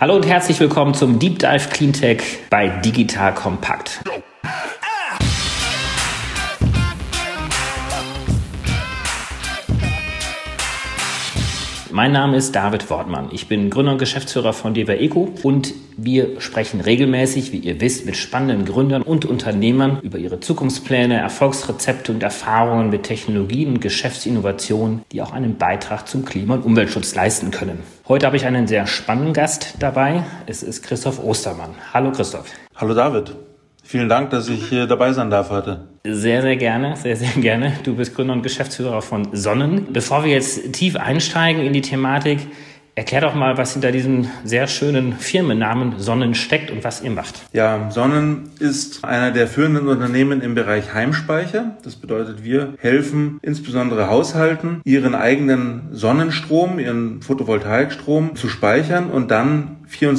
Hallo und herzlich willkommen zum Deep Dive Cleantech bei Digital Compact. Mein Name ist David Wortmann. Ich bin Gründer und Geschäftsführer von DEWA Eco und wir sprechen regelmäßig, wie ihr wisst, mit spannenden Gründern und Unternehmern über ihre Zukunftspläne, Erfolgsrezepte und Erfahrungen mit Technologien und Geschäftsinnovationen, die auch einen Beitrag zum Klima- und Umweltschutz leisten können. Heute habe ich einen sehr spannenden Gast dabei. Es ist Christoph Ostermann. Hallo Christoph. Hallo David. Vielen Dank, dass ich hier dabei sein darf heute. Sehr, sehr gerne, sehr, sehr gerne. Du bist Gründer und Geschäftsführer von Sonnen. Bevor wir jetzt tief einsteigen in die Thematik, erklär doch mal, was hinter diesem sehr schönen Firmennamen Sonnen steckt und was ihr macht. Ja, Sonnen ist einer der führenden Unternehmen im Bereich Heimspeicher. Das bedeutet, wir helfen insbesondere Haushalten, ihren eigenen Sonnenstrom, ihren Photovoltaikstrom zu speichern und dann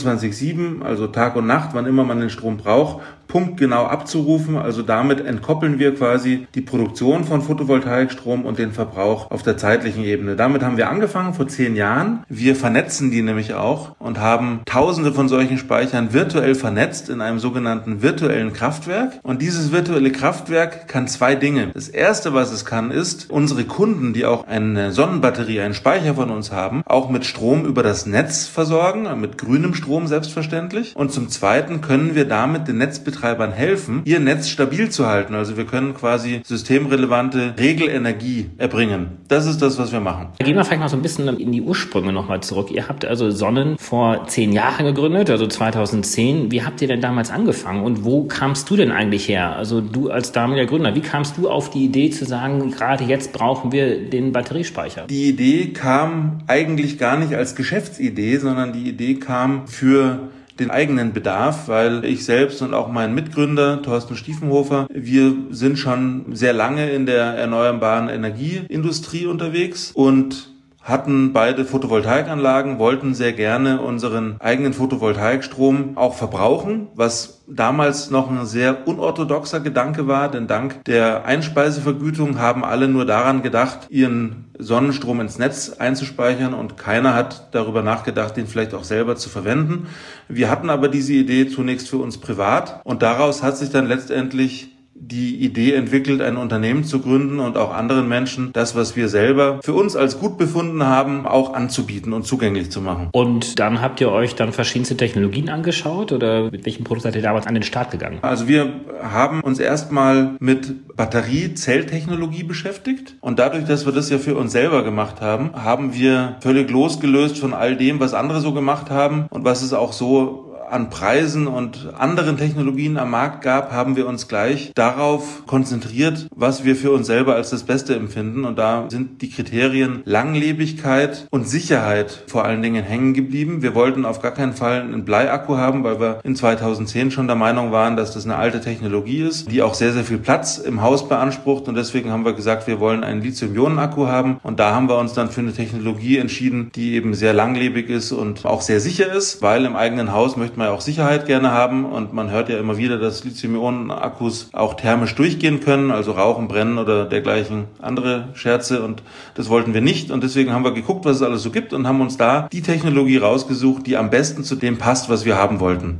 24/7, also Tag und Nacht, wann immer man den Strom braucht, punktgenau abzurufen. Also damit entkoppeln wir quasi die Produktion von Photovoltaikstrom und den Verbrauch auf der zeitlichen Ebene. Damit haben wir angefangen vor 10 Jahren. Wir vernetzen die nämlich auch und haben Tausende von solchen Speichern virtuell vernetzt in einem sogenannten virtuellen Kraftwerk. Und dieses virtuelle Kraftwerk kann 2 Dinge. Das erste, was es kann, ist, unsere Kunden, die auch eine Sonnenbatterie, einen Speicher von uns haben, auch mit Strom über das Netz versorgen, mit grünem Strom selbstverständlich. Und zum Zweiten können wir damit den Netzbetreibern helfen, ihr Netz stabil zu halten. Also wir können quasi systemrelevante Regelenergie erbringen. Das ist das, was wir machen. Gehen wir vielleicht mal so ein bisschen in die Ursprünge nochmal zurück. Ihr habt also Sonnen vor 10 Jahren gegründet, also 2010. Wie habt ihr denn damals angefangen und wo kamst du denn eigentlich her? Also du als damaliger Gründer, wie kamst du auf die Idee zu sagen, gerade jetzt brauchen wir den Batteriespeicher? Die Idee kam eigentlich gar nicht als Geschäftsidee, sondern die Idee kam für den eigenen Bedarf, weil ich selbst und auch mein Mitgründer Thorsten Stiefenhofer, wir sind schon sehr lange in der erneuerbaren Energieindustrie unterwegs und hatten beide Photovoltaikanlagen, wollten sehr gerne unseren eigenen Photovoltaikstrom auch verbrauchen, was damals noch ein sehr unorthodoxer Gedanke war, denn dank der Einspeisevergütung haben alle nur daran gedacht, ihren Sonnenstrom ins Netz einzuspeichern und keiner hat darüber nachgedacht, den vielleicht auch selber zu verwenden. Wir hatten aber diese Idee zunächst für uns privat und daraus hat sich dann letztendlich die Idee entwickelt, ein Unternehmen zu gründen und auch anderen Menschen das, was wir selber für uns als gut befunden haben, auch anzubieten und zugänglich zu machen. Und dann habt ihr euch dann verschiedenste Technologien angeschaut oder mit welchem Produkt seid ihr damals an den Start gegangen? Also wir haben uns erstmal mit Batterie-Zelltechnologie beschäftigt und dadurch, dass wir das ja für uns selber gemacht haben, haben wir völlig losgelöst von all dem, was andere so gemacht haben und was es auch so an Preisen und anderen Technologien am Markt gab, haben wir uns gleich darauf konzentriert, was wir für uns selber als das Beste empfinden. Und da sind die Kriterien Langlebigkeit und Sicherheit vor allen Dingen hängen geblieben. Wir wollten auf gar keinen Fall einen Bleiakku haben, weil wir in 2010 schon der Meinung waren, dass das eine alte Technologie ist, die auch sehr, sehr viel Platz im Haus beansprucht. Und deswegen haben wir gesagt, wir wollen einen Lithium-Ionen-Akku haben. Und da haben wir uns dann für eine Technologie entschieden, die eben sehr langlebig ist und auch sehr sicher ist, weil im eigenen Haus möchte man ja auch Sicherheit gerne haben und man hört ja immer wieder, dass Lithium-Ionen-Akkus auch thermisch durchgehen können, also rauchen, brennen oder dergleichen andere Scherze und das wollten wir nicht und deswegen haben wir geguckt, was es alles so gibt und haben uns da die Technologie rausgesucht, die am besten zu dem passt, was wir haben wollten.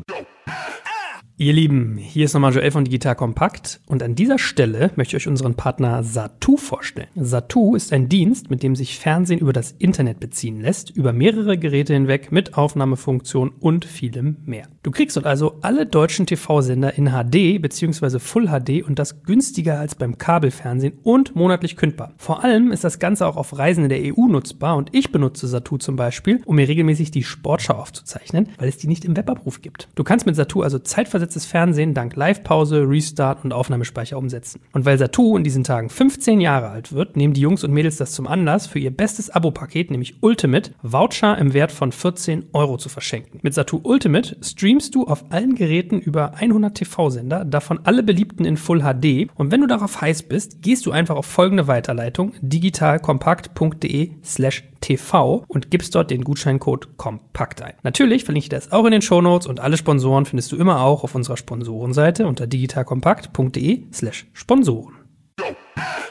Ihr Lieben, hier ist nochmal Joel von Digital Compact und an dieser Stelle möchte ich euch unseren Partner Zattoo vorstellen. Zattoo ist ein Dienst, mit dem sich Fernsehen über das Internet beziehen lässt, über mehrere Geräte hinweg mit Aufnahmefunktion und vielem mehr. Du kriegst dort also alle deutschen TV-Sender in HD bzw. Full HD und das günstiger als beim Kabelfernsehen und monatlich kündbar. Vor allem ist das Ganze auch auf Reisen in der EU nutzbar und ich benutze Zattoo zum Beispiel, um mir regelmäßig die Sportschau aufzuzeichnen, weil es die nicht im Webabruf gibt. Du kannst mit Zattoo also zeitversetztes Fernsehen dank Live-Pause, Restart und Aufnahmespeicher umsetzen. Und weil Zattoo in diesen Tagen 15 Jahre alt wird, nehmen die Jungs und Mädels das zum Anlass, für ihr bestes Abo-Paket, nämlich Ultimate, Voucher im Wert von 14 € zu verschenken. Mit Zattoo Ultimate streamst du auf allen Geräten über 100 TV-Sender, davon alle beliebten in Full HD. Und wenn du darauf heiß bist, gehst du einfach auf folgende Weiterleitung digitalkompakt.de/TV und gibst dort den Gutscheincode KOMPAKT ein. Natürlich verlinke ich das auch in den Shownotes und alle Sponsoren findest du immer auch auf unserer Sponsorenseite unter digitalkompakt.de/Sponsoren.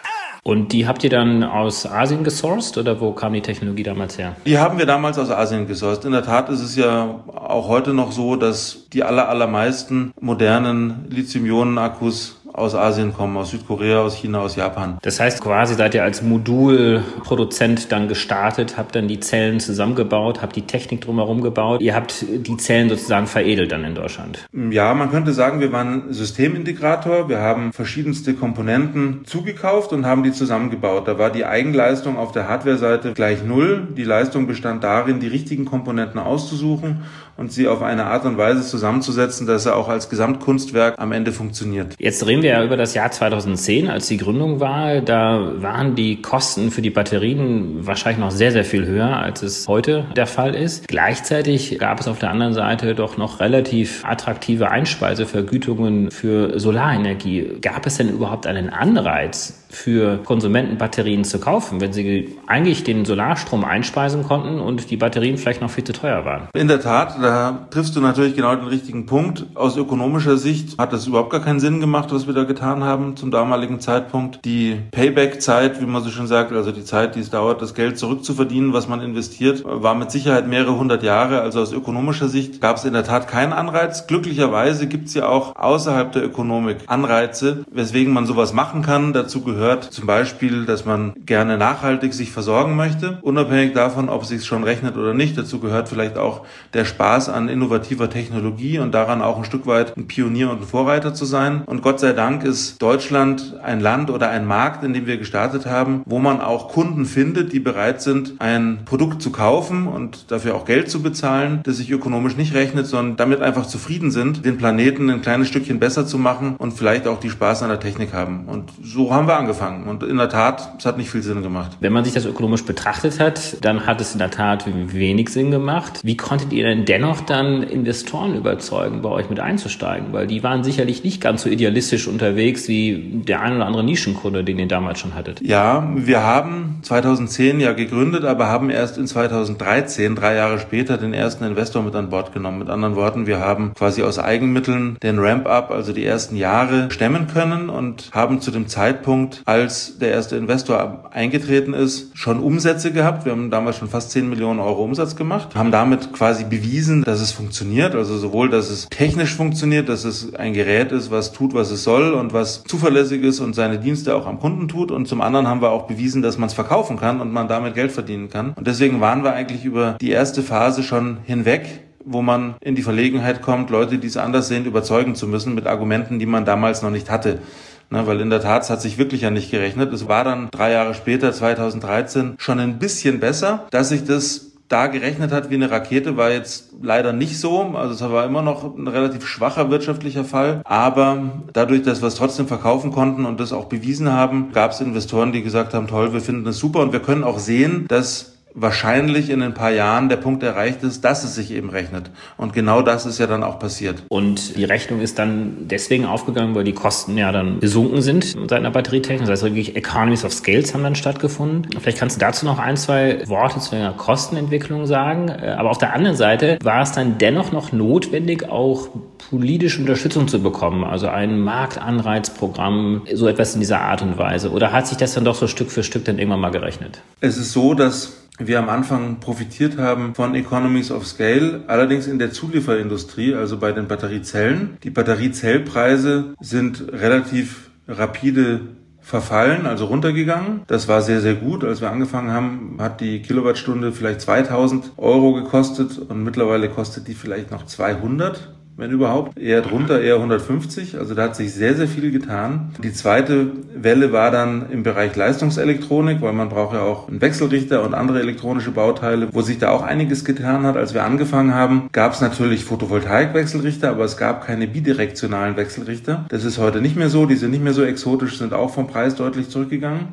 Und die habt ihr dann aus Asien gesourced oder wo kam die Technologie damals her? Die haben wir damals aus Asien gesourced. In der Tat ist es ja auch heute noch so, dass die allermeisten modernen Lithium-Ionen-Akkus aus Asien kommen, aus Südkorea, aus China, aus Japan. Das heißt, quasi seid ihr als Modulproduzent dann gestartet, habt dann die Zellen zusammengebaut, habt die Technik drumherum gebaut. Ihr habt die Zellen sozusagen veredelt dann in Deutschland. Ja, man könnte sagen, wir waren Systemintegrator. Wir haben verschiedenste Komponenten zugekauft und haben die zusammengebaut. Da war die Eigenleistung auf der Hardware-Seite gleich null. Die Leistung bestand darin, die richtigen Komponenten auszusuchen und sie auf eine Art und Weise zusammenzusetzen, dass er auch als Gesamtkunstwerk am Ende funktioniert. Jetzt reden wir ja über das Jahr 2010, als die Gründung war. Da waren die Kosten für die Batterien wahrscheinlich noch sehr, sehr viel höher, als es heute der Fall ist. Gleichzeitig gab es auf der anderen Seite doch noch relativ attraktive Einspeisevergütungen für Solarenergie. Gab es denn überhaupt einen Anreiz für Konsumenten, Batterien zu kaufen, wenn sie eigentlich den Solarstrom einspeisen konnten und die Batterien vielleicht noch viel zu teuer waren? In der Tat, da triffst du natürlich genau den richtigen Punkt. Aus ökonomischer Sicht hat es überhaupt gar keinen Sinn gemacht, was wir da getan haben zum damaligen Zeitpunkt. Die Payback-Zeit, wie man so schön sagt, also die Zeit, die es dauert, das Geld zurückzuverdienen, was man investiert, war mit Sicherheit mehrere hundert Jahre. Also aus ökonomischer Sicht gab es in der Tat keinen Anreiz. Glücklicherweise gibt es ja auch außerhalb der Ökonomik Anreize, weswegen man sowas machen kann. Dazu gehört zum Beispiel, dass man gerne nachhaltig sich versorgen möchte, unabhängig davon, ob es sich schon rechnet oder nicht. Dazu gehört vielleicht auch der Spaß an innovativer Technologie und daran auch ein Stück weit ein Pionier und ein Vorreiter zu sein. Und Gott sei Dank ist Deutschland ein Land oder ein Markt, in dem wir gestartet haben, wo man auch Kunden findet, die bereit sind, ein Produkt zu kaufen und dafür auch Geld zu bezahlen, das sich ökonomisch nicht rechnet, sondern damit einfach zufrieden sind, den Planeten ein kleines Stückchen besser zu machen und vielleicht auch die Spaß an der Technik haben. Und so haben wir angefangen. Und in der Tat, es hat nicht viel Sinn gemacht. Wenn man sich das ökonomisch betrachtet hat, dann hat es in der Tat wenig Sinn gemacht. Wie konntet ihr denn dennoch dann Investoren überzeugen, bei euch mit einzusteigen? Weil die waren sicherlich nicht ganz so idealistisch unterwegs wie der ein oder andere Nischenkunde, den ihr damals schon hattet. Ja, wir haben 2010 ja gegründet, aber haben erst in 2013, 3 Jahre später, den ersten Investor mit an Bord genommen. Mit anderen Worten, wir haben quasi aus Eigenmitteln den Ramp-up, also die ersten Jahre, stemmen können und haben zu dem Zeitpunkt, als der erste Investor eingetreten ist, schon Umsätze gehabt. Wir haben damals schon fast 10 Millionen Euro Umsatz gemacht, haben damit quasi bewiesen, dass es funktioniert. Also sowohl, dass es technisch funktioniert, dass es ein Gerät ist, was tut, was es soll und was zuverlässig ist und seine Dienste auch am Kunden tut. Und zum anderen haben wir auch bewiesen, dass man es verkaufen kann und man damit Geld verdienen kann. Und deswegen waren wir eigentlich über die erste Phase schon hinweg, wo man in die Verlegenheit kommt, Leute, die es anders sehen, überzeugen zu müssen mit Argumenten, die man damals noch nicht hatte. Weil in der Tat, es hat sich wirklich ja nicht gerechnet. Es war dann 3 Jahre später, 2013, schon ein bisschen besser. Dass sich das da gerechnet hat wie eine Rakete, war jetzt leider nicht so. Also es war immer noch ein relativ schwacher wirtschaftlicher Fall. Aber dadurch, dass wir es trotzdem verkaufen konnten und das auch bewiesen haben, gab es Investoren, die gesagt haben, toll, wir finden das super. Und wir können auch sehen, dass wahrscheinlich in ein paar Jahren der Punkt erreicht ist, dass es sich eben rechnet. Und genau das ist ja dann auch passiert. Und die Rechnung ist dann deswegen aufgegangen, weil die Kosten ja dann gesunken sind seit einer Batterietechnik. Das heißt wirklich Economies of Scales haben dann stattgefunden. Vielleicht kannst du dazu noch 1, 2 Worte zu der Kostenentwicklung sagen. Aber auf der anderen Seite war es dann dennoch noch notwendig, auch politische Unterstützung zu bekommen. Also ein Marktanreizprogramm, so etwas in dieser Art und Weise. Oder hat sich das dann doch so Stück für Stück dann irgendwann mal gerechnet? Es ist so, dass wir am Anfang profitiert haben von Economies of Scale, allerdings in der Zulieferindustrie, also bei den Batteriezellen. Die Batteriezellpreise sind relativ rapide verfallen, also runtergegangen. Das war sehr, sehr gut. Als wir angefangen haben, hat die Kilowattstunde vielleicht 2.000 Euro gekostet und mittlerweile kostet die vielleicht noch 200. Wenn überhaupt, eher drunter, eher 150. Also da hat sich sehr, sehr viel getan. Die zweite Welle war dann im Bereich Leistungselektronik, weil man braucht ja auch einen Wechselrichter und andere elektronische Bauteile, wo sich da auch einiges getan hat. Als wir angefangen haben, gab es natürlich Photovoltaik-Wechselrichter, aber es gab keine bidirektionalen Wechselrichter. Das ist heute nicht mehr so. Die sind nicht mehr so exotisch, sind auch vom Preis deutlich zurückgegangen.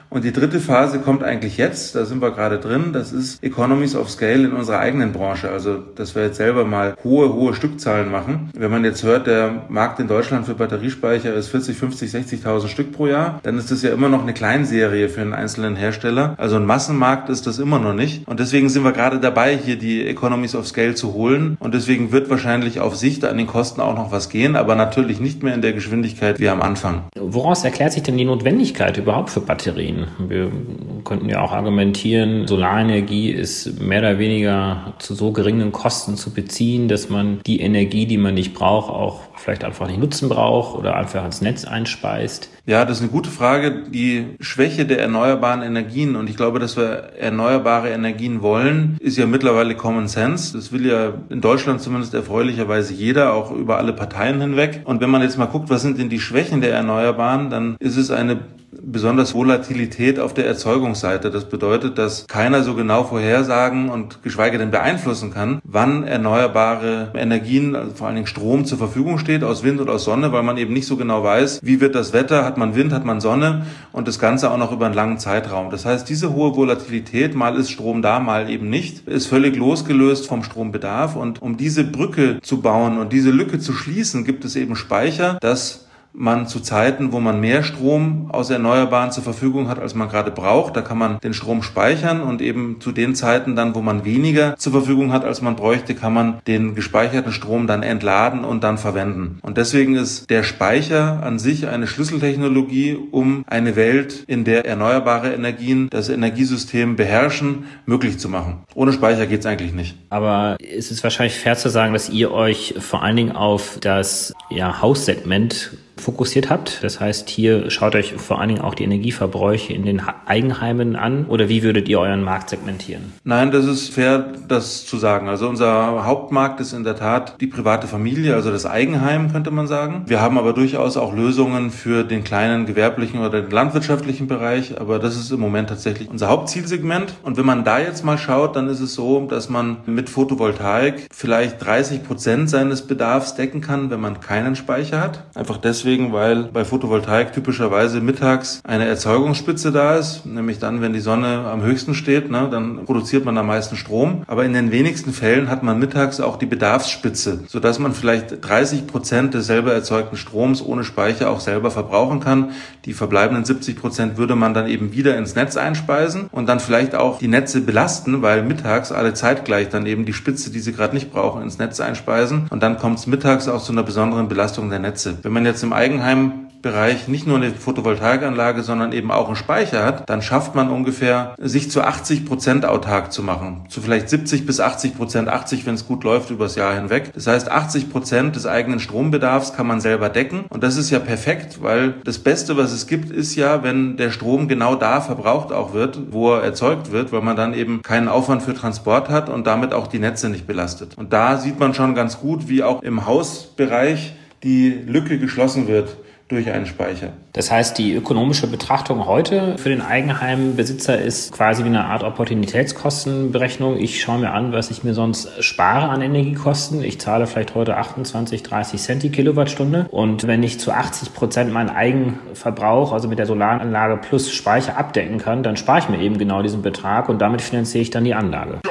Und die dritte Phase kommt eigentlich jetzt, da sind wir gerade drin, das ist Economies of Scale in unserer eigenen Branche. Also, dass wir jetzt selber mal hohe Stückzahlen machen. Wenn man jetzt hört, der Markt in Deutschland für Batteriespeicher ist 40, 50, 60.000 Stück pro Jahr, dann ist das ja immer noch eine Kleinserie für einen einzelnen Hersteller. Also ein Massenmarkt ist das immer noch nicht. Und deswegen sind wir gerade dabei, hier die Economies of Scale zu holen. Und deswegen wird wahrscheinlich auf Sicht an den Kosten auch noch was gehen, aber natürlich nicht mehr in der Geschwindigkeit wie am Anfang. Woraus erklärt sich denn die Notwendigkeit überhaupt für Batterien? Wir könnten ja auch argumentieren, Solarenergie ist mehr oder weniger zu so geringen Kosten zu beziehen, dass man die Energie, die man nicht braucht, auch vielleicht einfach nicht nutzen braucht oder einfach ins Netz einspeist. Ja, das ist eine gute Frage. Die Schwäche der erneuerbaren Energien, und ich glaube, dass wir erneuerbare Energien wollen, ist ja mittlerweile Common Sense. Das will ja in Deutschland zumindest erfreulicherweise jeder, auch über alle Parteien hinweg. Und wenn man jetzt mal guckt, was sind denn die Schwächen der Erneuerbaren, dann ist es eine besonders Volatilität auf der Erzeugungsseite. Das bedeutet, dass keiner so genau vorhersagen und geschweige denn beeinflussen kann, wann erneuerbare Energien, also vor allen Dingen Strom, zur Verfügung steht, aus Wind und aus Sonne, weil man eben nicht so genau weiß, wie wird das Wetter, hat man Wind, hat man Sonne und das Ganze auch noch über einen langen Zeitraum. Das heißt, diese hohe Volatilität, mal ist Strom da, mal eben nicht, ist völlig losgelöst vom Strombedarf. Und um diese Brücke zu bauen und diese Lücke zu schließen, gibt es eben Speicher, dass man zu Zeiten, wo man mehr Strom aus Erneuerbaren zur Verfügung hat, als man gerade braucht, da kann man den Strom speichern und eben zu den Zeiten dann, wo man weniger zur Verfügung hat, als man bräuchte, kann man den gespeicherten Strom dann entladen und dann verwenden. Und deswegen ist der Speicher an sich eine Schlüsseltechnologie, um eine Welt, in der erneuerbare Energien das Energiesystem beherrschen, möglich zu machen. Ohne Speicher geht's eigentlich nicht. Aber es ist wahrscheinlich fair zu sagen, dass ihr euch vor allen Dingen auf das Haussegment fokussiert habt. Das heißt, hier schaut euch vor allen Dingen auch die Energieverbräuche in den Eigenheimen an, oder wie würdet ihr euren Markt segmentieren? Nein, das ist fair, das zu sagen. Also unser Hauptmarkt ist in der Tat die private Familie, also das Eigenheim, könnte man sagen. Wir haben aber durchaus auch Lösungen für den kleinen gewerblichen oder den landwirtschaftlichen Bereich, aber das ist im Moment tatsächlich unser Hauptzielsegment. Und wenn man da jetzt mal schaut, dann ist es so, dass man mit Photovoltaik vielleicht 30% seines Bedarfs decken kann, wenn man keinen Speicher hat. Einfach deswegen, weil bei Photovoltaik typischerweise mittags eine Erzeugungsspitze da ist, nämlich dann, wenn die Sonne am höchsten steht, dann produziert man am meisten Strom. Aber in den wenigsten Fällen hat man mittags auch die Bedarfsspitze, sodass man vielleicht 30% des selber erzeugten Stroms ohne Speicher auch selber verbrauchen kann. Die verbleibenden 70% würde man dann eben wieder ins Netz einspeisen und dann vielleicht auch die Netze belasten, weil mittags alle zeitgleich dann eben die Spitze, die sie gerade nicht brauchen, ins Netz einspeisen. Und dann kommt es mittags auch zu einer besonderen Belastung der Netze. Wenn man jetzt im Eigenheimbereich nicht nur eine Photovoltaikanlage, sondern eben auch einen Speicher hat, dann schafft man ungefähr, sich zu 80% autark zu machen. Zu vielleicht 70 bis 80%, 80, wenn es gut läuft, übers Jahr hinweg. Das heißt, 80% des eigenen Strombedarfs kann man selber decken. Und das ist ja perfekt, weil das Beste, was es gibt, ist ja, wenn der Strom genau da verbraucht auch wird, wo er erzeugt wird, weil man dann eben keinen Aufwand für Transport hat und damit auch die Netze nicht belastet. Und da sieht man schon ganz gut, wie auch im Hausbereich die Lücke geschlossen wird durch einen Speicher. Das heißt, die ökonomische Betrachtung heute für den Eigenheimbesitzer ist quasi wie eine Art Opportunitätskostenberechnung. Ich schaue mir an, was ich mir sonst spare an Energiekosten. Ich zahle vielleicht heute 28, 30 Cent die Kilowattstunde. Und wenn ich zu 80% meinen Eigenverbrauch, also mit der Solaranlage plus Speicher abdecken kann, dann spare ich mir eben genau diesen Betrag und damit finanziere ich dann die Anlage.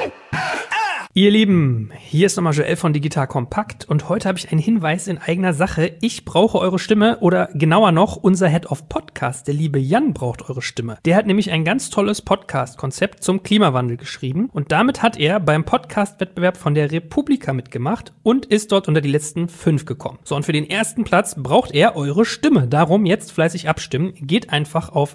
Ihr Lieben, hier ist nochmal Joel von Digital Kompakt und heute habe ich einen Hinweis in eigener Sache. Ich brauche eure Stimme oder genauer noch, unser Head of Podcast, der liebe Jan, braucht eure Stimme. Der hat nämlich ein ganz tolles Podcast-Konzept zum Klimawandel geschrieben und damit hat er beim Podcast-Wettbewerb von der Republika mitgemacht und ist dort unter die letzten 5 gekommen. So, und für den ersten Platz braucht er eure Stimme. Darum jetzt fleißig abstimmen. Geht einfach auf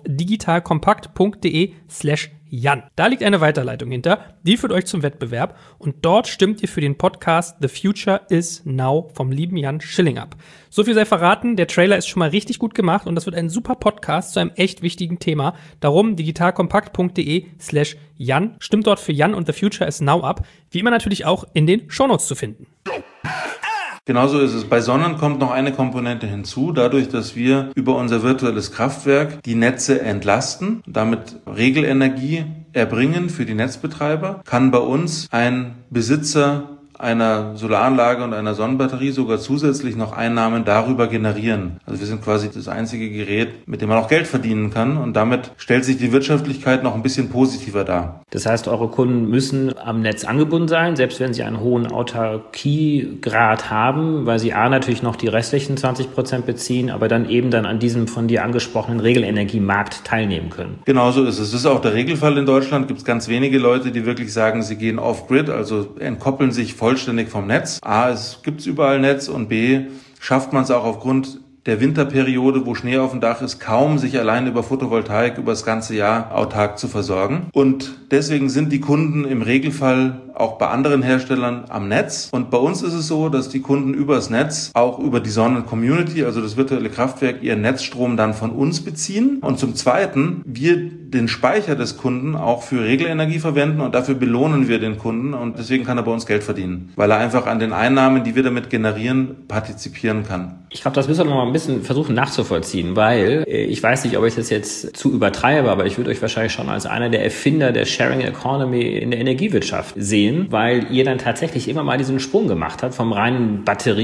digitalkompakt.de/Jan. Da liegt eine Weiterleitung hinter, die führt euch zum Wettbewerb und dort stimmt ihr für den Podcast The Future is Now vom lieben Jan Schilling ab. So viel sei verraten, der Trailer ist schon mal richtig gut gemacht und das wird ein super Podcast zu einem echt wichtigen Thema. Darum digitalkompakt.de/Jan. Stimmt dort für Jan und The Future is Now ab. Wie immer natürlich auch in den Shownotes zu finden. Genauso ist es. Bei Sonnen kommt noch eine Komponente hinzu. Dadurch, dass wir über unser virtuelles Kraftwerk die Netze entlasten, damit Regelenergie erbringen für die Netzbetreiber, kann bei uns ein Besitzer einer Solaranlage und einer Sonnenbatterie sogar zusätzlich noch Einnahmen darüber generieren. Also wir sind quasi das einzige Gerät, mit dem man auch Geld verdienen kann und damit stellt sich die Wirtschaftlichkeit noch ein bisschen positiver dar. Das heißt, eure Kunden müssen am Netz angebunden sein, selbst wenn sie einen hohen Autarkiegrad haben, weil sie natürlich noch die restlichen 20% beziehen, aber dann an diesem von dir angesprochenen Regelenergiemarkt teilnehmen können. Genau so ist es. Das ist auch der Regelfall in Deutschland. Gibt es ganz wenige Leute, die wirklich sagen, sie gehen off-grid, also entkoppeln sich vollständig vom Netz. A, es gibt überall Netz und B, schafft man es auch aufgrund der Winterperiode, wo Schnee auf dem Dach ist, kaum sich allein über Photovoltaik über das ganze Jahr autark zu versorgen. Und deswegen sind die Kunden im Regelfall auch bei anderen Herstellern am Netz. Und bei uns ist es so, dass die Kunden übers Netz, auch über die Sonnen-Community, also das virtuelle Kraftwerk, ihren Netzstrom dann von uns beziehen. Und zum Zweiten, wir den Speicher des Kunden auch für Regelenergie verwenden und dafür belohnen wir den Kunden. Und deswegen kann er bei uns Geld verdienen, weil er einfach an den Einnahmen, die wir damit generieren, partizipieren kann. Ich glaube, das müssen wir noch mal ein bisschen versuchen nachzuvollziehen, weil ich weiß nicht, ob ich das jetzt zu übertreibe, aber ich würde euch wahrscheinlich schon als einer der Erfinder der Sharing Economy in der Energiewirtschaft sehen, weil ihr dann tatsächlich immer mal diesen Sprung gemacht habt vom reinen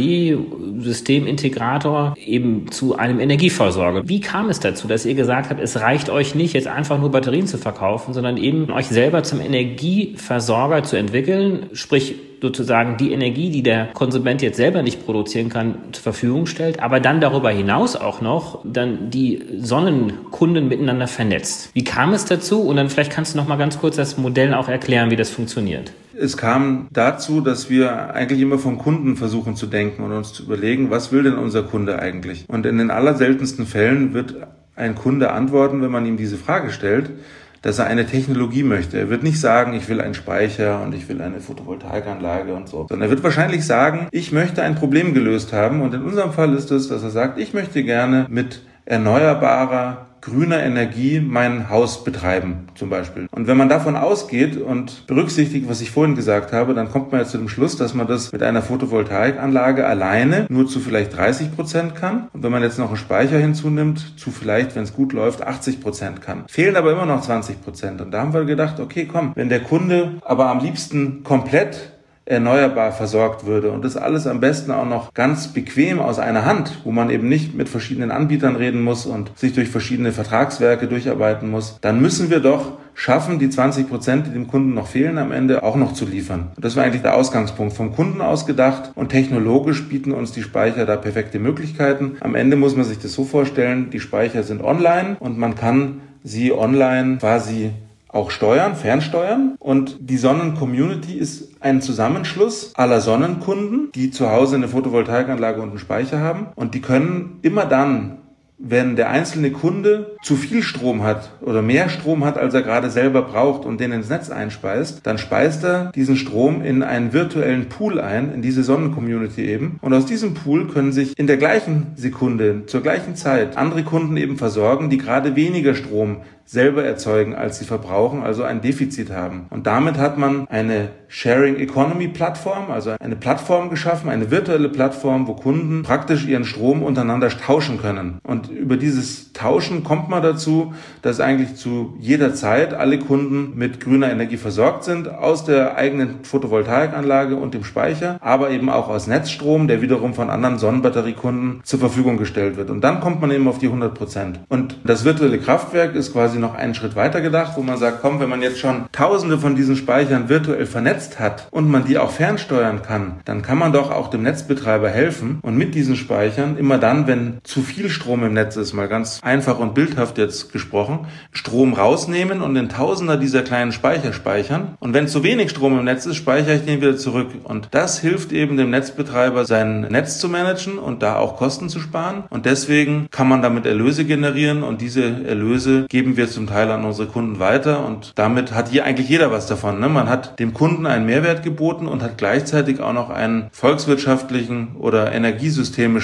Batteriesystemintegrator eben zu einem Energieversorger. Wie kam es dazu, dass ihr gesagt habt, es reicht euch nicht, jetzt einfach nur Batterien zu verkaufen, sondern eben euch selber zum Energieversorger zu entwickeln, sprich sozusagen die Energie, die der Konsument jetzt selber nicht produzieren kann, zur Verfügung stellt, aber dann darüber hinaus auch noch dann die Sonnenkunden miteinander vernetzt. Wie kam es dazu? Und dann vielleicht kannst du noch mal ganz kurz das Modell auch erklären, wie das funktioniert. Es kam dazu, dass wir eigentlich immer vom Kunden versuchen zu denken und uns zu überlegen, was will denn unser Kunde eigentlich? Und in den allerseltensten Fällen wird ein Kunde antworten, wenn man ihm diese Frage stellt, dass er eine Technologie möchte. Er wird nicht sagen, ich will einen Speicher und ich will eine Photovoltaikanlage und so, sondern er wird wahrscheinlich sagen, ich möchte ein Problem gelöst haben. Und in unserem Fall ist es, dass er sagt, ich möchte gerne mit erneuerbarer, grüner Energie mein Haus betreiben, zum Beispiel. Und wenn man davon ausgeht und berücksichtigt, was ich vorhin gesagt habe, dann kommt man ja zu dem Schluss, dass man das mit einer Photovoltaikanlage alleine nur zu vielleicht 30% kann. Und wenn man jetzt noch einen Speicher hinzunimmt, zu vielleicht, wenn es gut läuft, 80% kann. Fehlen aber immer noch 20%. Und da haben wir gedacht, okay, komm, wenn der Kunde aber am liebsten komplett erneuerbar versorgt würde und das alles am besten auch noch ganz bequem aus einer Hand, wo man eben nicht mit verschiedenen Anbietern reden muss und sich durch verschiedene Vertragswerke durcharbeiten muss, dann müssen wir doch schaffen, die 20%, die dem Kunden noch fehlen, am Ende auch noch zu liefern. Und das war eigentlich der Ausgangspunkt, vom Kunden aus gedacht, und technologisch bieten uns die Speicher da perfekte Möglichkeiten. Am Ende muss man sich das so vorstellen, die Speicher sind online und man kann sie online quasi auch steuern, fernsteuern. Und die Sonnen-Community ist ein Zusammenschluss aller Sonnenkunden, die zu Hause eine Photovoltaikanlage und einen Speicher haben. Und die können immer dann, wenn der einzelne Kunde zu viel Strom hat oder mehr Strom hat, als er gerade selber braucht und den ins Netz einspeist, dann speist er diesen Strom in einen virtuellen Pool ein, in diese Sonnen-Community eben. Und aus diesem Pool können sich in der gleichen Sekunde, zur gleichen Zeit, andere Kunden eben versorgen, die gerade weniger Strom selber erzeugen, als sie verbrauchen, also ein Defizit haben. Und damit hat man eine Sharing Economy Plattform, also eine Plattform geschaffen, eine virtuelle Plattform, wo Kunden praktisch ihren Strom untereinander tauschen können. Und über dieses Tauschen kommt man dazu, dass eigentlich zu jeder Zeit alle Kunden mit grüner Energie versorgt sind, aus der eigenen Photovoltaikanlage und dem Speicher, aber eben auch aus Netzstrom, der wiederum von anderen Sonnenbatteriekunden zur Verfügung gestellt wird. Und dann kommt man eben auf die 100%. Und das virtuelle Kraftwerk ist quasi noch einen Schritt weiter gedacht, wo man sagt, komm, wenn man jetzt schon Tausende von diesen Speichern virtuell vernetzt hat und man die auch fernsteuern kann, dann kann man doch auch dem Netzbetreiber helfen und mit diesen Speichern immer dann, wenn zu viel Strom im Netz ist, mal ganz einfach und bildhaft jetzt gesprochen, Strom rausnehmen und in Tausender dieser kleinen Speicher speichern. Und wenn zu wenig Strom im Netz ist, speichere ich den wieder zurück. Und das hilft eben dem Netzbetreiber, sein Netz zu managen und da auch Kosten zu sparen. Und deswegen kann man damit Erlöse generieren und diese Erlöse geben wir zum Teil an unsere Kunden weiter und damit hat hier eigentlich jeder was davon. Man hat dem Kunden einen Mehrwert geboten und hat gleichzeitig auch noch einen volkswirtschaftlichen oder energiesystemischen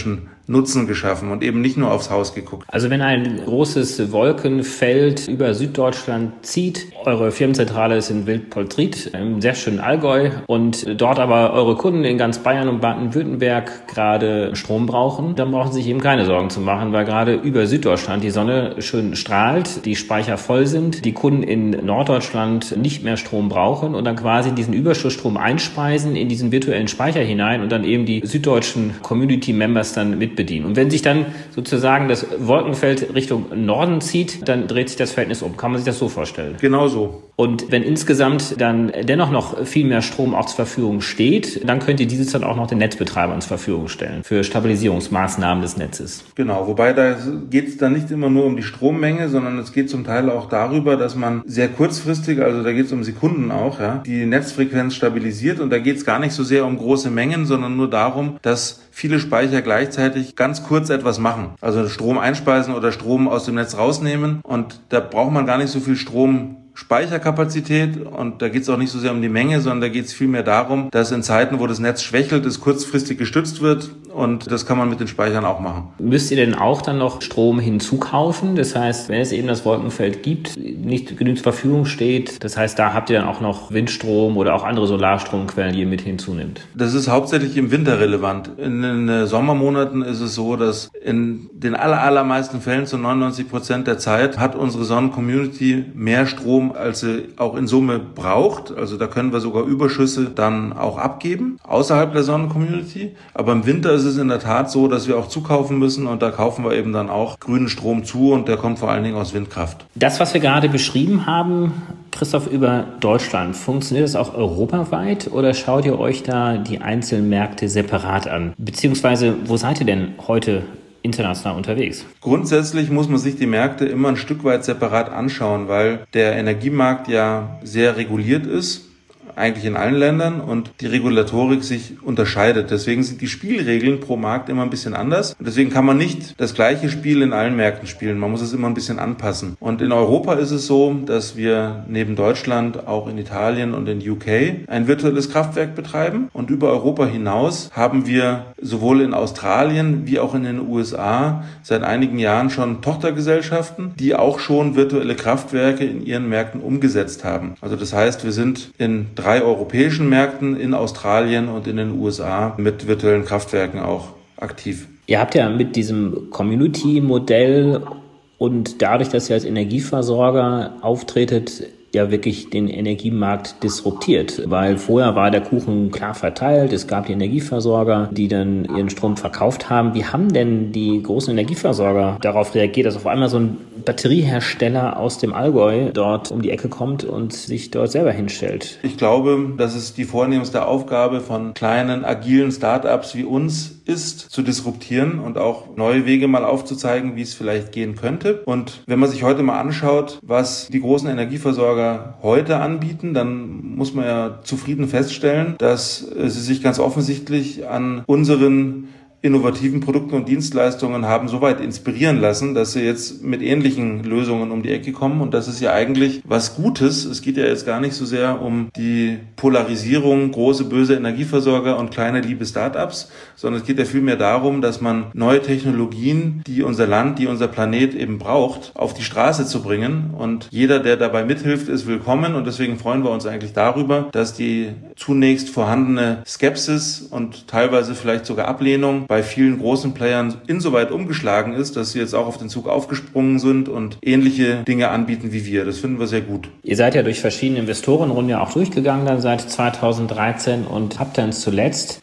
Nutzen geschaffen und eben nicht nur aufs Haus geguckt. Also wenn ein großes Wolkenfeld über Süddeutschland zieht, eure Firmenzentrale ist in Wildpoltried, im sehr schönen Allgäu, und dort aber eure Kunden in ganz Bayern und Baden-Württemberg gerade Strom brauchen, dann brauchen sie sich eben keine Sorgen zu machen, weil gerade über Süddeutschland die Sonne schön strahlt, die Speicher voll sind, die Kunden in Norddeutschland nicht mehr Strom brauchen und dann quasi diesen Überschussstrom einspeisen in diesen virtuellen Speicher hinein und dann eben die süddeutschen Community-Members dann mitbedienen. Und wenn sich dann sozusagen das Wolkenfeld Richtung Norden zieht, dann dreht sich das Verhältnis um. Kann man sich das so vorstellen? Genau so. Und wenn insgesamt dann dennoch noch viel mehr Strom auch zur Verfügung steht, dann könnt ihr dieses dann auch noch den Netzbetreibern zur Verfügung stellen für Stabilisierungsmaßnahmen des Netzes. Genau, wobei da geht es dann nicht immer nur um die Strommenge, sondern es geht zum Teil auch darüber, dass man sehr kurzfristig, also da geht es um Sekunden auch, die Netzfrequenz stabilisiert, und da geht es gar nicht so sehr um große Mengen, sondern nur darum, dass viele Speicher gleichzeitig ganz kurz etwas machen. Also Strom einspeisen oder Strom aus dem Netz rausnehmen, und da braucht man gar nicht so viel Speicherkapazität, und da geht es auch nicht so sehr um die Menge, sondern da geht es vielmehr darum, dass in Zeiten, wo das Netz schwächelt, es kurzfristig gestützt wird, und das kann man mit den Speichern auch machen. Müsst ihr denn auch dann noch Strom hinzukaufen? Das heißt, wenn es eben das Wolkenfeld gibt, nicht genügend zur Verfügung steht, das heißt, da habt ihr dann auch noch Windstrom oder auch andere Solarstromquellen, die ihr mit hinzunimmt? Das ist hauptsächlich im Winter relevant. In den Sommermonaten ist es so, dass in den allermeisten Fällen, zu 99% der Zeit, hat unsere Sonnen-Community mehr Strom, als sie auch in Summe braucht. Also da können wir sogar Überschüsse dann auch abgeben, außerhalb der Sonnen-Community. Aber im Winter ist es in der Tat so, dass wir auch zukaufen müssen, und da kaufen wir eben dann auch grünen Strom zu, und der kommt vor allen Dingen aus Windkraft. Das, was wir gerade beschrieben haben, Christoph, über Deutschland, funktioniert das auch europaweit, oder schaut ihr euch da die einzelnen Märkte separat an? Beziehungsweise, wo seid ihr denn heute international unterwegs? Grundsätzlich muss man sich die Märkte immer ein Stück weit separat anschauen, weil der Energiemarkt ja sehr reguliert ist, eigentlich in allen Ländern, und die Regulatorik sich unterscheidet. Deswegen sind die Spielregeln pro Markt immer ein bisschen anders. Und deswegen kann man nicht das gleiche Spiel in allen Märkten spielen. Man muss es immer ein bisschen anpassen. Und in Europa ist es so, dass wir neben Deutschland auch in Italien und in UK ein virtuelles Kraftwerk betreiben. Und über Europa hinaus haben wir sowohl in Australien wie auch in den USA seit einigen Jahren schon Tochtergesellschaften, die auch schon virtuelle Kraftwerke in ihren Märkten umgesetzt haben. Also das heißt, wir sind in 3 europäischen Märkten, in Australien und in den USA, mit virtuellen Kraftwerken auch aktiv. Ihr habt ja mit diesem Community-Modell und dadurch, dass ihr als Energieversorger auftretet, ja wirklich den Energiemarkt disruptiert, weil vorher war der Kuchen klar verteilt, es gab die Energieversorger, die dann ihren Strom verkauft haben. Wie haben denn die großen Energieversorger darauf reagiert, dass auf einmal so ein Batteriehersteller aus dem Allgäu dort um die Ecke kommt und sich dort selber hinstellt? Ich glaube, dass es die vornehmste Aufgabe von kleinen, agilen Startups wie uns ist, zu disruptieren und auch neue Wege mal aufzuzeigen, wie es vielleicht gehen könnte. Und wenn man sich heute mal anschaut, was die großen Energieversorger heute anbieten, dann muss man ja zufrieden feststellen, dass sie sich ganz offensichtlich an unseren innovativen Produkten und Dienstleistungen haben so weit inspirieren lassen, dass sie jetzt mit ähnlichen Lösungen um die Ecke kommen. Und das ist ja eigentlich was Gutes. Es geht ja jetzt gar nicht so sehr um die Polarisierung große, böse Energieversorger und kleine, liebe Startups, sondern es geht ja vielmehr darum, dass man neue Technologien, die unser Land, die unser Planet eben braucht, auf die Straße zu bringen. Und jeder, der dabei mithilft, ist willkommen. Und deswegen freuen wir uns eigentlich darüber, dass die zunächst vorhandene Skepsis und teilweise vielleicht sogar Ablehnung bei vielen großen Playern insoweit umgeschlagen ist, dass sie jetzt auch auf den Zug aufgesprungen sind und ähnliche Dinge anbieten wie wir. Das finden wir sehr gut. Ihr seid ja durch verschiedene Investorenrunden ja auch durchgegangen dann seit 2013 und habt dann zuletzt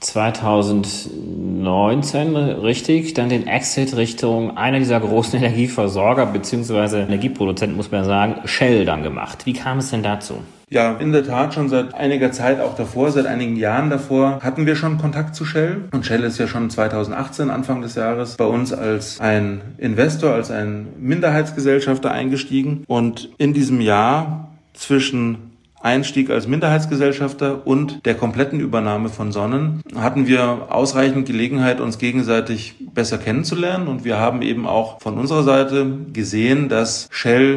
2019, richtig, dann den Exit Richtung einer dieser großen Energieversorger bzw. Energieproduzenten, muss man sagen, Shell dann gemacht. Wie kam es denn dazu? Ja, in der Tat schon seit einiger Zeit auch davor, seit einigen Jahren davor, hatten wir schon Kontakt zu Shell. Und Shell ist ja schon 2018, Anfang des Jahres, bei uns als ein Investor, als ein Minderheitsgesellschafter eingestiegen. Und in diesem Jahr zwischen Einstieg als Minderheitsgesellschafter und der kompletten Übernahme von Sonnen hatten wir ausreichend Gelegenheit, uns gegenseitig besser kennenzulernen. Und wir haben eben auch von unserer Seite gesehen, dass Shell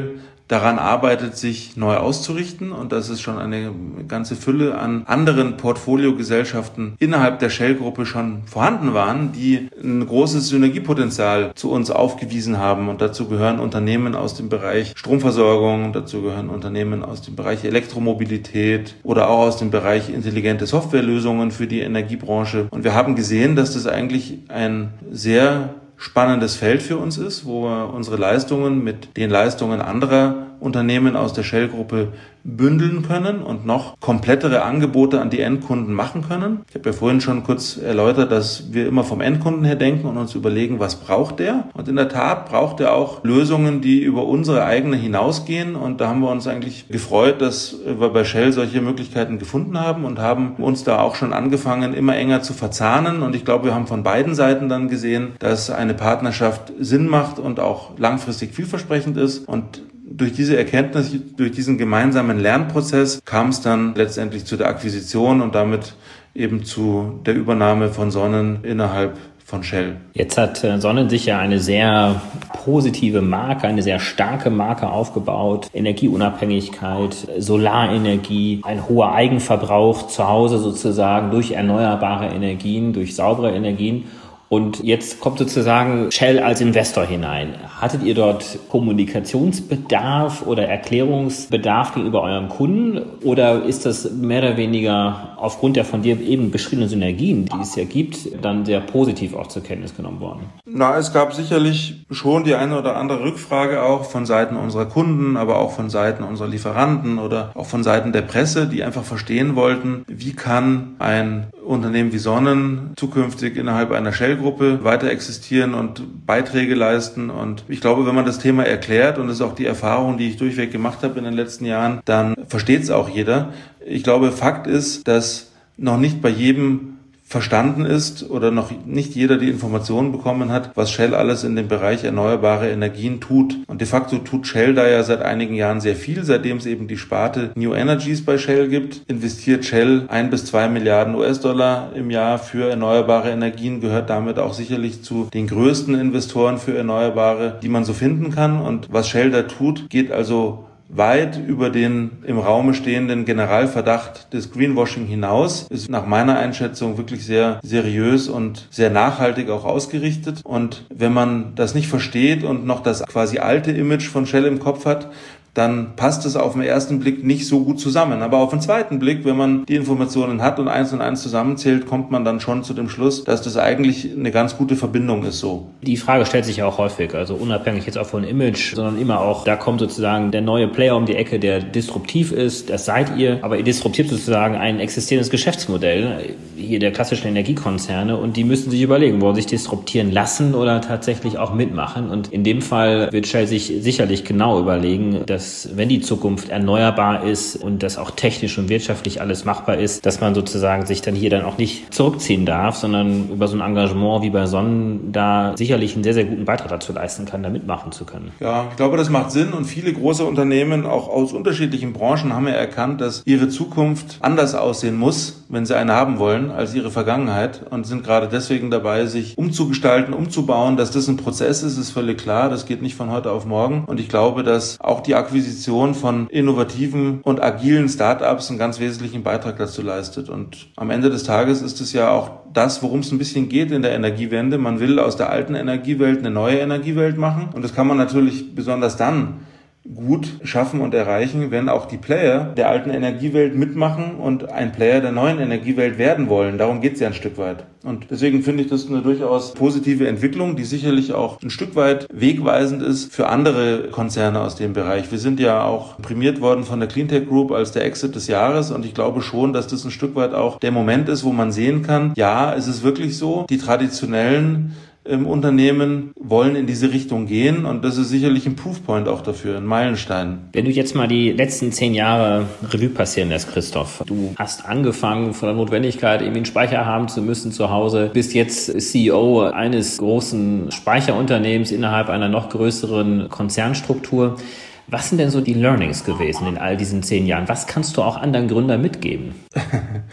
daran arbeitet, sich neu auszurichten und dass es schon eine ganze Fülle an anderen Portfoliogesellschaften innerhalb der Shell-Gruppe schon vorhanden waren, die ein großes Synergiepotenzial zu uns aufgewiesen haben. Und dazu gehören Unternehmen aus dem Bereich Stromversorgung, dazu gehören Unternehmen aus dem Bereich Elektromobilität oder auch aus dem Bereich intelligente Softwarelösungen für die Energiebranche. Und wir haben gesehen, dass das eigentlich ein sehr spannendes Feld für uns ist, wo wir unsere Leistungen mit den Leistungen anderer Unternehmen aus der Shell-Gruppe bündeln können und noch komplettere Angebote an die Endkunden machen können. Ich habe ja vorhin schon kurz erläutert, dass wir immer vom Endkunden her denken und uns überlegen, was braucht der? Und in der Tat braucht er auch Lösungen, die über unsere eigene hinausgehen. Und da haben wir uns eigentlich gefreut, dass wir bei Shell solche Möglichkeiten gefunden haben und haben uns da auch schon angefangen, immer enger zu verzahnen. Und ich glaube, wir haben von beiden Seiten dann gesehen, dass eine Partnerschaft Sinn macht und auch langfristig vielversprechend ist. Und durch diese Erkenntnis, durch diesen gemeinsamen Lernprozess kam es dann letztendlich zu der Akquisition und damit eben zu der Übernahme von Sonnen innerhalb von Shell. Jetzt hat Sonnen sich ja eine sehr positive Marke, eine sehr starke Marke aufgebaut. Energieunabhängigkeit, Solarenergie, ein hoher Eigenverbrauch zu Hause sozusagen durch erneuerbare Energien, durch saubere Energien. Und jetzt kommt sozusagen Shell als Investor hinein. Hattet ihr dort Kommunikationsbedarf oder Erklärungsbedarf gegenüber eurem Kunden? Oder ist das mehr oder weniger aufgrund der von dir eben beschriebenen Synergien, die es ja gibt, dann sehr positiv auch zur Kenntnis genommen worden? Na, es gab sicherlich schon die eine oder andere Rückfrage auch von Seiten unserer Kunden, aber auch von Seiten unserer Lieferanten oder auch von Seiten der Presse, die einfach verstehen wollten, wie kann ein Unternehmen wie Sonnen zukünftig innerhalb einer Shell-Gruppe weiter existieren und Beiträge leisten. Und ich glaube, wenn man das Thema erklärt, und das ist auch die Erfahrung, die ich durchweg gemacht habe in den letzten Jahren, dann versteht es auch jeder. Ich glaube, Fakt ist, dass noch nicht bei jedem verstanden ist oder noch nicht jeder die Informationen bekommen hat, was Shell alles in dem Bereich erneuerbare Energien tut. Und de facto tut Shell da ja seit einigen Jahren sehr viel. Seitdem es eben die Sparte New Energies bei Shell gibt, investiert Shell 1 bis 2 Milliarden US-Dollar im Jahr für erneuerbare Energien, gehört damit auch sicherlich zu den größten Investoren für Erneuerbare, die man so finden kann. Und was Shell da tut, geht also weit über den im Raume stehenden Generalverdacht des Greenwashing hinaus, ist nach meiner Einschätzung wirklich sehr seriös und sehr nachhaltig auch ausgerichtet. Und wenn man das nicht versteht und noch das quasi alte Image von Shell im Kopf hat, dann passt es auf den ersten Blick nicht so gut zusammen. Aber auf den zweiten Blick, wenn man die Informationen hat und eins zusammenzählt, kommt man dann schon zu dem Schluss, dass das eigentlich eine ganz gute Verbindung ist so. Die Frage stellt sich ja auch häufig, also unabhängig jetzt auch von Image, sondern immer auch, da kommt sozusagen der neue Player um die Ecke, der disruptiv ist, das seid ihr, aber ihr disruptiert sozusagen ein existierendes Geschäftsmodell, hier der klassischen Energiekonzerne, und die müssen sich überlegen, wollen sich disruptieren lassen oder tatsächlich auch mitmachen. Und in dem Fall wird Shell sich sicherlich genau überlegen, dass wenn die Zukunft erneuerbar ist und das auch technisch und wirtschaftlich alles machbar ist, dass man sozusagen sich dann hier dann auch nicht zurückziehen darf, sondern über so ein Engagement wie bei Sonnen da sicherlich einen sehr, sehr guten Beitrag dazu leisten kann, da mitmachen zu können. Ja, ich glaube, das macht Sinn, und viele große Unternehmen, auch aus unterschiedlichen Branchen, haben ja erkannt, dass ihre Zukunft anders aussehen muss, wenn sie eine haben wollen, als ihre Vergangenheit, und sind gerade deswegen dabei, sich umzugestalten, umzubauen. Dass das ein Prozess ist völlig klar. Das geht nicht von heute auf morgen. Und ich glaube, dass auch die Akquisition von innovativen und agilen Startups einen ganz wesentlichen Beitrag dazu leistet. Und am Ende des Tages ist es ja auch das, worum es ein bisschen geht in der Energiewende. Man will aus der alten Energiewelt eine neue Energiewelt machen. Und das kann man natürlich besonders dann gut schaffen und erreichen, wenn auch die Player der alten Energiewelt mitmachen und ein Player der neuen Energiewelt werden wollen. Darum geht es ja ein Stück weit. Und deswegen finde ich das eine durchaus positive Entwicklung, die sicherlich auch ein Stück weit wegweisend ist für andere Konzerne aus dem Bereich. Wir sind ja auch prämiert worden von der Cleantech Group als der Exit des Jahres, und ich glaube schon, dass das ein Stück weit auch der Moment ist, wo man sehen kann, ja, es ist wirklich so, die traditionellen Unternehmen wollen in diese Richtung gehen, und das ist sicherlich ein Proofpoint auch dafür, ein Meilenstein. Wenn du jetzt mal die letzten 10 Jahre Revue passieren lässt, Christoph, du hast angefangen von der Notwendigkeit, irgendwie einen Speicher haben zu müssen zu Hause, bist jetzt CEO eines großen Speicherunternehmens innerhalb einer noch größeren Konzernstruktur. Was sind denn so die Learnings gewesen in all diesen 10 Jahren? Was kannst du auch anderen Gründern mitgeben?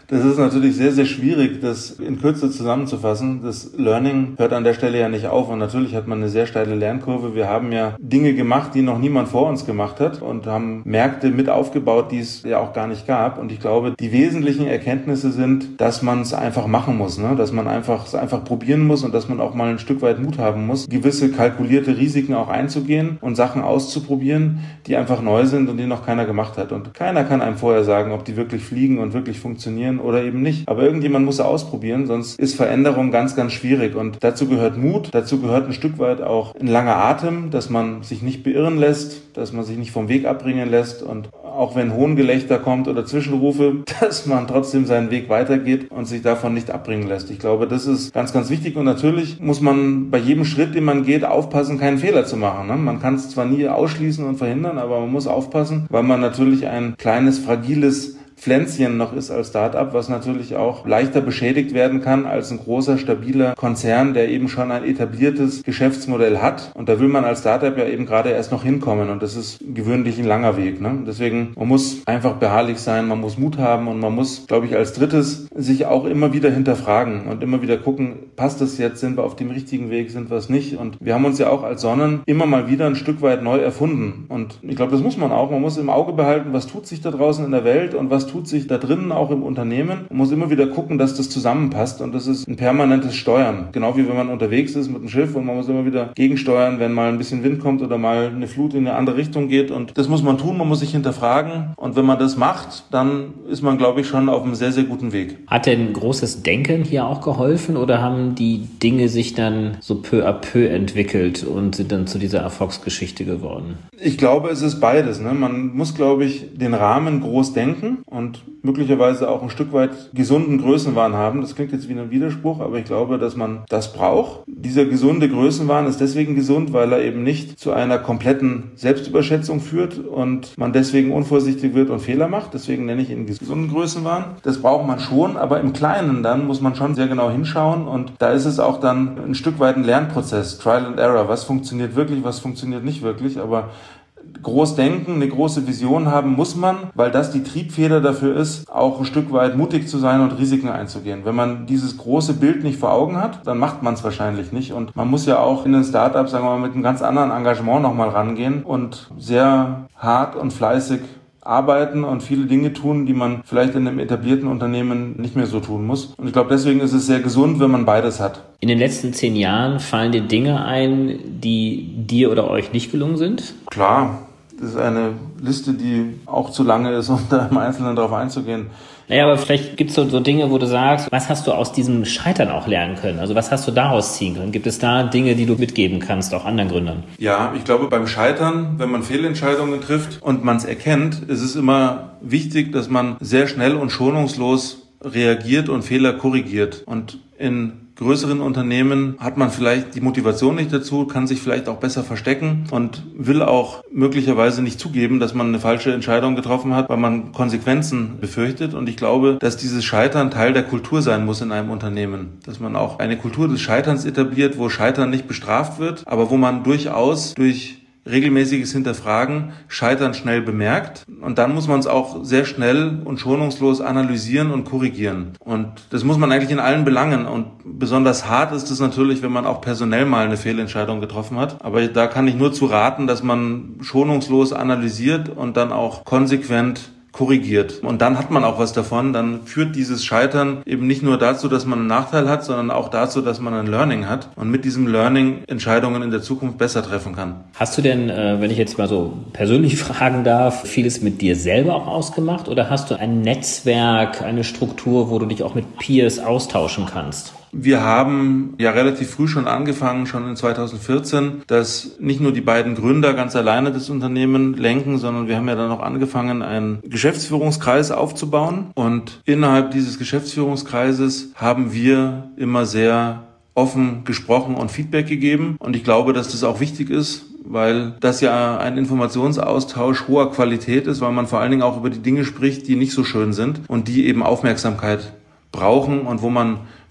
Das ist natürlich sehr, sehr schwierig, das in Kürze zusammenzufassen. Das Learning hört an der Stelle ja nicht auf und natürlich hat man eine sehr steile Lernkurve. Wir haben ja Dinge gemacht, die noch niemand vor uns gemacht hat und haben Märkte mit aufgebaut, die es ja auch gar nicht gab. Und ich glaube, die wesentlichen Erkenntnisse sind, dass man es einfach machen muss, ne? Dass man es einfach probieren muss und dass man auch mal ein Stück weit Mut haben muss, gewisse kalkulierte Risiken auch einzugehen und Sachen auszuprobieren, die einfach neu sind und die noch keiner gemacht hat. Und keiner kann einem vorher sagen, ob die wirklich fliegen und wirklich funktionieren oder eben nicht. Aber irgendjemand muss sie ausprobieren, sonst ist Veränderung ganz, ganz schwierig. Und dazu gehört Mut, dazu gehört ein Stück weit auch ein langer Atem, dass man sich nicht beirren lässt, dass man sich nicht vom Weg abbringen lässt und auch wenn Hohngelächter kommt oder Zwischenrufe, dass man trotzdem seinen Weg weitergeht und sich davon nicht abbringen lässt. Ich glaube, das ist ganz, ganz wichtig und natürlich muss man bei jedem Schritt, den man geht, aufpassen, keinen Fehler zu machen, ne? Man kann es zwar nie ausschließen und verhindern, aber man muss aufpassen, weil man natürlich ein kleines, fragiles Pflänzchen noch ist als Start-up, was natürlich auch leichter beschädigt werden kann als ein großer, stabiler Konzern, der eben schon ein etabliertes Geschäftsmodell hat. Und da will man als Start-up ja eben gerade erst noch hinkommen und das ist gewöhnlich ein langer Weg, ne? Deswegen, man muss einfach beharrlich sein, man muss Mut haben und man muss, glaube ich, als drittes sich auch immer wieder hinterfragen und immer wieder gucken, passt das jetzt, sind wir auf dem richtigen Weg, sind wir es nicht? Und wir haben uns ja auch als Sonnen immer mal wieder ein Stück weit neu erfunden und ich glaube, das muss man auch. Man muss im Auge behalten, was tut sich da draußen in der Welt und was tut sich da drinnen auch im Unternehmen. Man muss immer wieder gucken, dass das zusammenpasst und das ist ein permanentes Steuern. Genau wie wenn man unterwegs ist mit einem Schiff und man muss immer wieder gegensteuern, wenn mal ein bisschen Wind kommt oder mal eine Flut in eine andere Richtung geht und das muss man tun, man muss sich hinterfragen und wenn man das macht, dann ist man, glaube ich, schon auf einem sehr, sehr guten Weg. Hat denn großes Denken hier auch geholfen oder haben die Dinge sich dann so peu à peu entwickelt und sind dann zu dieser Erfolgsgeschichte geworden? Ich glaube, es ist beides, ne? Man muss, glaube ich, den Rahmen groß denken und möglicherweise auch ein Stück weit gesunden Größenwahn haben. Das klingt jetzt wie ein Widerspruch, aber ich glaube, dass man das braucht. Dieser gesunde Größenwahn ist deswegen gesund, weil er eben nicht zu einer kompletten Selbstüberschätzung führt und man deswegen unvorsichtig wird und Fehler macht. Deswegen nenne ich ihn gesunden Größenwahn. Das braucht man schon, aber im Kleinen dann muss man schon sehr genau hinschauen und da ist es auch dann ein Stück weit ein Lernprozess, Trial and Error. Was funktioniert wirklich, was funktioniert nicht wirklich, aber groß denken, eine große Vision haben muss man, weil das die Triebfeder dafür ist, auch ein Stück weit mutig zu sein und Risiken einzugehen. Wenn man dieses große Bild nicht vor Augen hat, dann macht man es wahrscheinlich nicht. Und man muss ja auch in den Startups, sagen wir mal, mit einem ganz anderen Engagement nochmal rangehen und sehr hart und fleißig arbeiten und viele Dinge tun, die man vielleicht in einem etablierten Unternehmen nicht mehr so tun muss. Und ich glaube, deswegen ist es sehr gesund, wenn man beides hat. In den letzten 10 Jahren fallen dir Dinge ein, die dir oder euch nicht gelungen sind? Klar, das ist eine Liste, die auch zu lange ist, um da im Einzelnen drauf einzugehen. Naja, aber vielleicht gibt es so Dinge, wo du sagst, was hast du aus diesem Scheitern auch lernen können? Also was hast du daraus ziehen können? Gibt es da Dinge, die du mitgeben kannst, auch anderen Gründern? Ja, ich glaube, beim Scheitern, wenn man Fehlentscheidungen trifft und man es erkennt, ist es immer wichtig, dass man sehr schnell und schonungslos reagiert und Fehler korrigiert. Und in größeren Unternehmen hat man vielleicht die Motivation nicht dazu, kann sich vielleicht auch besser verstecken und will auch möglicherweise nicht zugeben, dass man eine falsche Entscheidung getroffen hat, weil man Konsequenzen befürchtet. Und ich glaube, dass dieses Scheitern Teil der Kultur sein muss in einem Unternehmen. Dass man auch eine Kultur des Scheiterns etabliert, wo Scheitern nicht bestraft wird, aber wo man durchaus durch regelmäßiges Hinterfragen Scheitern schnell bemerkt und dann muss man es auch sehr schnell und schonungslos analysieren und korrigieren. Und das muss man eigentlich in allen Belangen und besonders hart ist es natürlich, wenn man auch personell mal eine Fehlentscheidung getroffen hat. Aber da kann ich nur zu raten, dass man schonungslos analysiert und dann auch konsequent korrigiert. Und dann hat man auch was davon. Dann führt dieses Scheitern eben nicht nur dazu, dass man einen Nachteil hat, sondern auch dazu, dass man ein Learning hat und mit diesem Learning Entscheidungen in der Zukunft besser treffen kann. Hast du denn, wenn ich jetzt mal so persönlich fragen darf, vieles mit dir selber auch ausgemacht oder hast du ein Netzwerk, eine Struktur, wo du dich auch mit Peers austauschen kannst? Wir haben ja relativ früh schon angefangen, schon in 2014, dass nicht nur die beiden Gründer ganz alleine das Unternehmen lenken, sondern wir haben ja dann auch angefangen, einen Geschäftsführungskreis aufzubauen. Und innerhalb dieses Geschäftsführungskreises haben wir immer sehr offen gesprochen und Feedback gegeben. Und ich glaube, dass das auch wichtig ist, weil das ja ein Informationsaustausch hoher Qualität ist, weil man vor allen Dingen auch über die Dinge spricht, die nicht so schön sind und die eben Aufmerksamkeit brauchen und wo man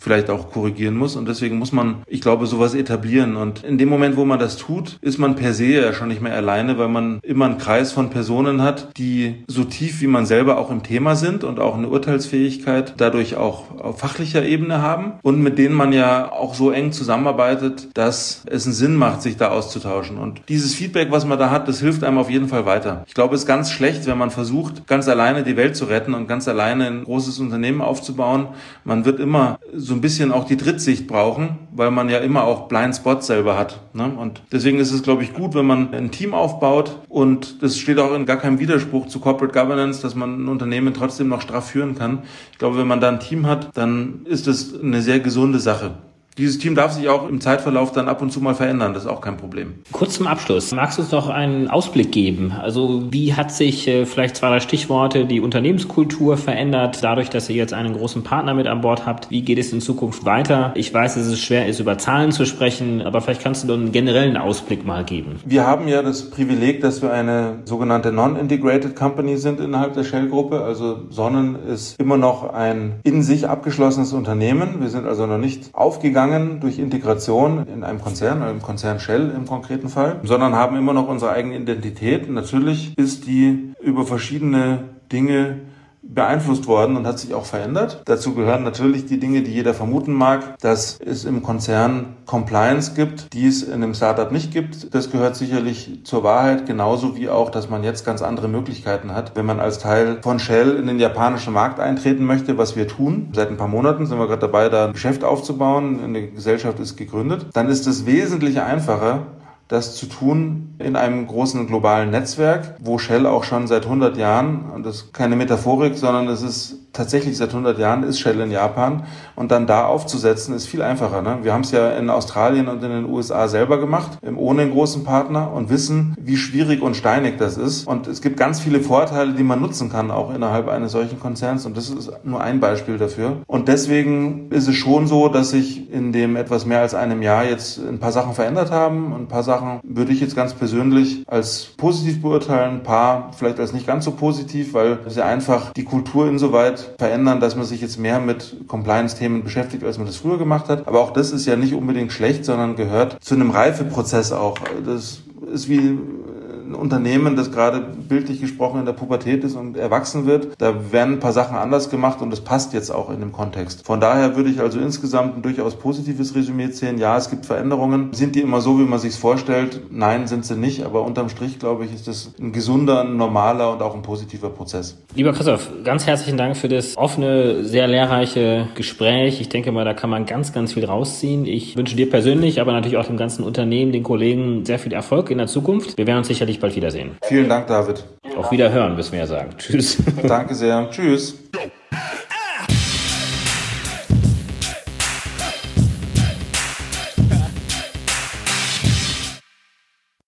vielleicht auch korrigieren muss. Und deswegen muss man, ich glaube, sowas etablieren. Und in dem Moment, wo man das tut, ist man per se ja schon nicht mehr alleine, weil man immer einen Kreis von Personen hat, die so tief wie man selber auch im Thema sind und auch eine Urteilsfähigkeit dadurch auch auf fachlicher Ebene haben und mit denen man ja auch so eng zusammenarbeitet, dass es einen Sinn macht, sich da auszutauschen. Und dieses Feedback, was man da hat, das hilft einem auf jeden Fall weiter. Ich glaube, es ist ganz schlecht, wenn man versucht, ganz alleine die Welt zu retten und ganz alleine ein großes Unternehmen aufzubauen. Man wird immer so ein bisschen auch die Drittsicht brauchen, weil man ja immer auch Blind Spots selber hat. Und deswegen ist es, glaube ich, gut, wenn man ein Team aufbaut und das steht auch in gar keinem Widerspruch zu Corporate Governance, dass man ein Unternehmen trotzdem noch straff führen kann. Ich glaube, wenn man da ein Team hat, dann ist es eine sehr gesunde Sache. Dieses Team darf sich auch im Zeitverlauf dann ab und zu mal verändern, das ist auch kein Problem. Kurz zum Abschluss, magst du uns noch einen Ausblick geben? Also wie hat sich vielleicht 2, 3 Stichworte die Unternehmenskultur verändert, dadurch, dass ihr jetzt einen großen Partner mit an Bord habt? Wie geht es in Zukunft weiter? Ich weiß, dass es schwer ist, über Zahlen zu sprechen, aber vielleicht kannst du einen generellen Ausblick mal geben. Wir haben ja das Privileg, dass wir eine sogenannte Non-Integrated Company sind innerhalb der Shell-Gruppe. Also Sonnen ist immer noch ein in sich abgeschlossenes Unternehmen. Wir sind also noch nicht aufgegangen durch Integration in einem Konzern, im Konzern Shell im konkreten Fall, sondern haben immer noch unsere eigene Identität. Natürlich ist die über verschiedene Dinge beeinflusst worden und hat sich auch verändert. Dazu gehören natürlich die Dinge, die jeder vermuten mag, dass es im Konzern Compliance gibt, die es in einem Startup nicht gibt. Das gehört sicherlich zur Wahrheit, genauso wie auch, dass man jetzt ganz andere Möglichkeiten hat, wenn man als Teil von Shell in den japanischen Markt eintreten möchte, was wir tun. Seit ein paar Monaten sind wir gerade dabei, da ein Geschäft aufzubauen. Eine Gesellschaft ist gegründet. Dann ist es wesentlich einfacher, das zu tun in einem großen globalen Netzwerk, wo Shell auch schon seit 100 Jahren, und das ist keine Metaphorik, sondern es ist tatsächlich seit 100 Jahren, ist Shell in Japan, und dann da aufzusetzen, ist viel einfacher. Wir haben es ja in Australien und in den USA selber gemacht, ohne einen großen Partner, und wissen, wie schwierig und steinig das ist. Und es gibt ganz viele Vorteile, die man nutzen kann, auch innerhalb eines solchen Konzerns, und das ist nur ein Beispiel dafür. Und deswegen ist es schon so, dass sich in dem etwas mehr als einem Jahr jetzt ein paar Sachen verändert haben, und ein paar Sachen würde ich jetzt ganz persönlich als positiv beurteilen, ein paar vielleicht als nicht ganz so positiv, weil sie einfach die Kultur insoweit verändern, dass man sich jetzt mehr mit Compliance-Themen beschäftigt, als man das früher gemacht hat. Aber auch das ist ja nicht unbedingt schlecht, sondern gehört zu einem Reifeprozess auch. Das ist wie ein Unternehmen, das gerade bildlich gesprochen in der Pubertät ist und erwachsen wird. Da werden ein paar Sachen anders gemacht und das passt jetzt auch in dem Kontext. Von daher würde ich also insgesamt ein durchaus positives Resümee ziehen. Ja, es gibt Veränderungen. Sind die immer so, wie man sich's vorstellt? Nein, sind sie nicht. Aber unterm Strich, glaube ich, ist das ein gesunder, ein normaler und auch ein positiver Prozess. Lieber Christoph, ganz herzlichen Dank für das offene, sehr lehrreiche Gespräch. Ich denke mal, da kann man ganz, ganz viel rausziehen. Ich wünsche dir persönlich, aber natürlich auch dem ganzen Unternehmen, den Kollegen sehr viel Erfolg in der Zukunft. Wir werden uns sicherlich bald wiedersehen. Vielen Dank, David. Auf Wiederhören, müssen wir ja sagen. Tschüss. Danke sehr. Tschüss.